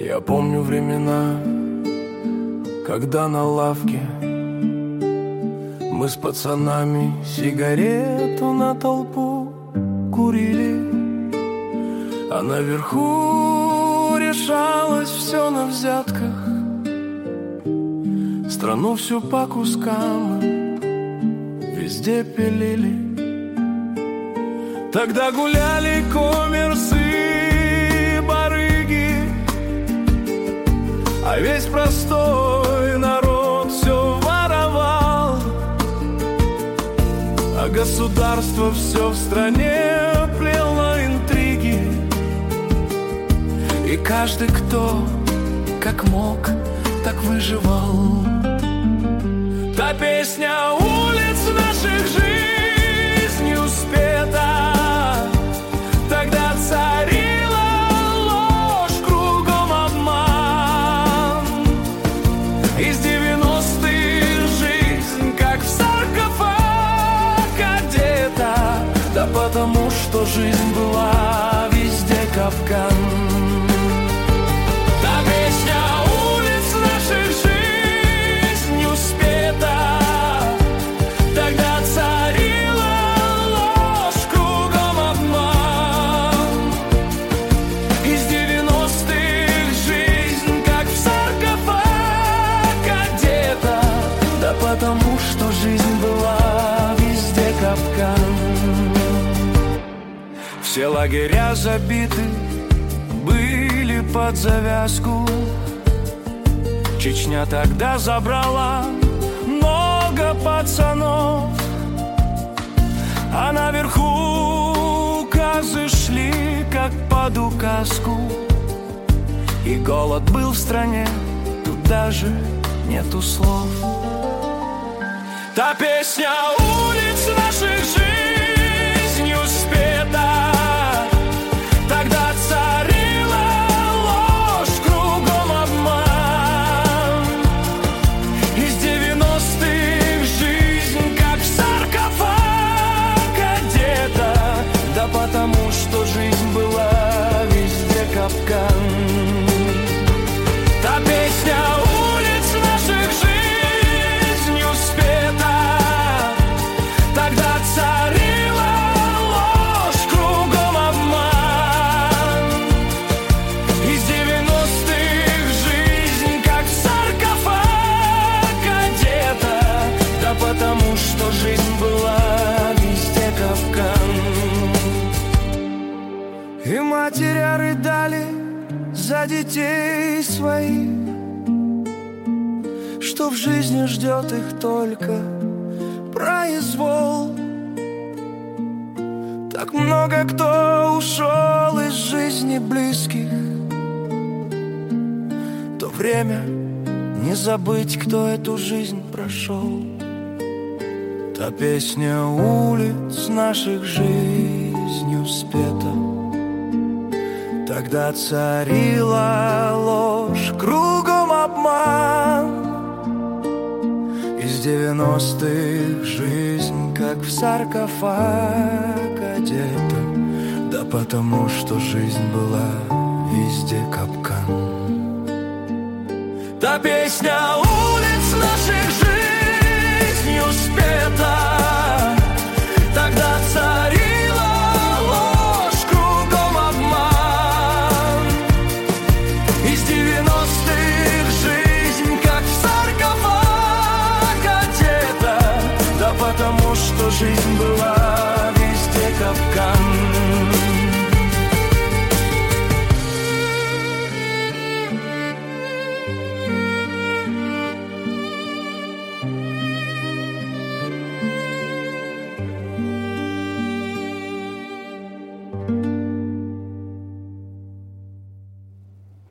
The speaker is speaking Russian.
Я помню времена, когда на лавке мы с пацанами сигарету на толпу курили, а наверху решалось все на взятках. Страну всю по кускам везде пилили. Тогда гуляли коммерсы, барыги, а весь простой народ все воровал, а государство все в стране плело интриги. И каждый, кто как мог, так выживал. Та песня улиц наших жизнью спета, тогда царила ложь, кругом обман. Из 90-х жизнь как в саркофаг одета, да потому что жизнь была везде капкан. Та песня улиц наших жизнью спета, тогда царила ложь, кругом обман. Из 90-х жизнь как в саркофаг одета, да потому что жизнь была везде капкан. Все лагеря забиты были под завязку. Чечня тогда забрала много пацанов, а наверху указы шли как под указку. И голод был в стране, тут даже нету слов. Та песня улиц наших жизнью спета, тогда царила ложь, кругом обман. Из 90-х жизнь как в саркофаг одета, да потому что жизнь была везде капкан. Та песня улиц наших жизнью спета, тогда царила ложь, кругом обман. Из 90-х жизнь как в саркофаг одета, да потому что жизнь была везде капкан. И матери рыдали за детей своих, что в жизни ждет их только произвол. Так много кто ушел из жизни близких. То время не забыть, кто эту жизнь прошел. Та песня улиц наших жизнью спета, тогда царила ложь, кругом обман. Из 90-х жизнь как в саркофаг одета, да потому что жизнь была везде капкан. Та песня улиц наших жизнью спета,